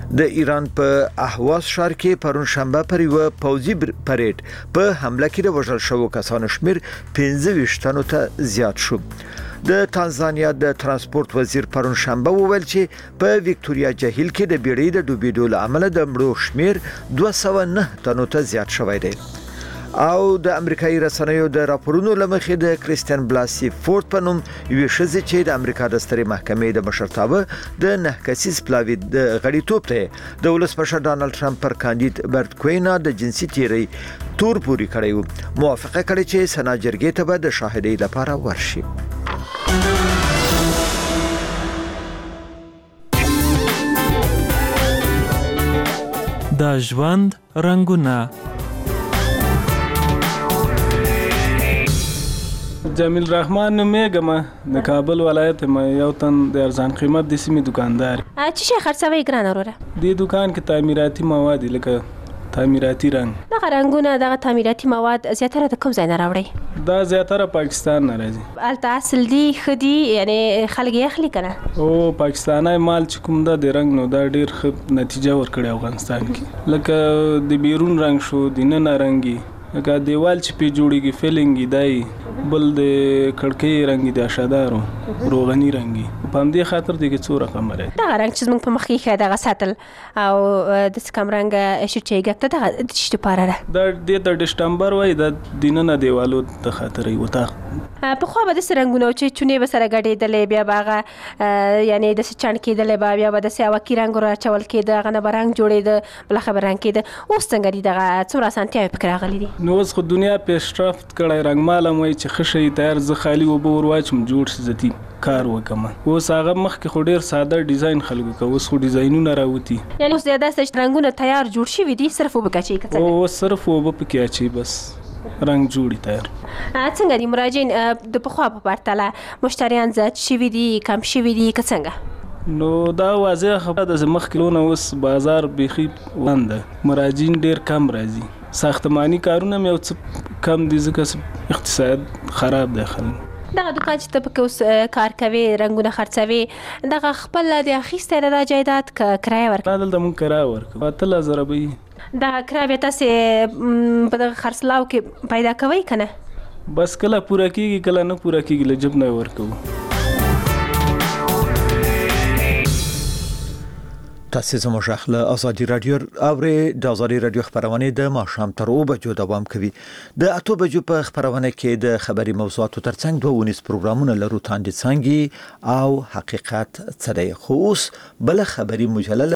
د ایران په اهواز ښار کې پرون شنبه پر یو پوځي پریډ په حمله کې د وژل شوو کسانو شمیر 25 تنو ته زیات شو. د تانزانیا د ترانسپورت وزیر پرون شنبه وویل چې په ویکټوریا جهیل کې د بیړۍ د ډوبېدو له امله د مړو شمیر 209 تنو ته زیات شوی دی. او د امریکایي رسنیو د راپورونو لمخې د کریستین بلاسي فورد په نوم یو شخص چې د امریکا د سترې محکمې د مشرتابه د 9 کسیز پلاوی د غړیتوب ته د ولسمشر ډانلډ ټرمپ پر کاندید برت کوینا د جنسي تیری تور پوری کړی موافقه کړې چې سنا جرګې ته به د شاهدۍ لپاره ورشي. د ژوند رنگونه. جمیل رحمان نومیږم، د کابل ولایت ما یو تن د ارزان قیمت د سیمې دکاندار. چې شي خرڅوي ګران وروره؟ د دکان کې تعمیراتي مواد لکه تعمیراتي رنګ. دغه رنګونه دغه تعمیراتي مواد زیاتره د کوم ځای نه راوړي؟ دا زیاتره پاکستان نه راځي. الته اصل دی خدي یعنی خلک یې اخلي کنه؟ او پاکستاني مال چې کوم دا د رنګ نو دا ډیر ښه نتیجه ورکړي افغانستان کې. لکه د بیرون رنګ شو، د نن رنګي لکه دیوال چې پی جوړیږي فیلینګ دی، بل د کړکۍ رنګي د اشادارو روغني رنګي. په همدې خاطر دغه څو رقم لري. دا رنګ چې موږ په مخ کې دغه ساتل او د سکم رنګ شټي ګټه دغه د شټي پاره ده. د دسمبر وای د دیننه دیوالو د خاطر یو تا په خو به د سرنګونو چې چونه به سره غړېدلې بیا باغه یعنی د چان کېدلې بیا به د سیاوه کې رنگ را چول کې د غنه برنګ جوړې د بل خبر رنګ کې د اوس څنګه دي دغه څومره سانتیا فکر غلي دي. نو اوس خو دنیا پیشرفت کړای رنگ مالم وای چې خشي تیار ز خالی و به ورواچم جوړ شي زتی کار وکم. اوس هغه مخکې خو ډیر ساده ډیزاین خلکو کو، اوس خو ډیزاینونه راوتی. یعنی اوس زیاده ست رنگونه تیار جوړ شي دي صرف وبکچي کته. او صرف وبکچي اچي بس رنگ جوړی تیار. څنګه دي مراجعین د پخوا په پرتله مشتریان زیات شوي دي کم شوي دي که څنګه؟ نو دا واضح خبره ده. مخ کلونه اوس بازار بيخي وند مراجعین ډیر کم راځي. ساختماني کارونه مې او څه کم دي ځکه اقتصاد خراب دی. خلک دغه دکان چې ته پکې اوس کار کوي رنګونه خرڅوي دغه خپل د اخیسته را جایداد کرایه ورکړه؟ دلته مونږ کرایه ورکړو 3000 به. دغه کرایه تاسو په دغه خرڅلاو کې پیدا کوي کنه؟ بس کله پوره کیږي کله نه پوره کیږي لجب نه ورکو. تاسو زموږ خپل ازادي رادیو اوري د ازادي رادیو خبرونه د ماښام تر 2 بجو دوام کوي. د 8 بجو په خبرونه کې د خبري موضوعاتو ترڅنګ 2 پروګرامونه لرو تاندې څنګه او حقیقت څه دی. خو اوس بل خبري مجلل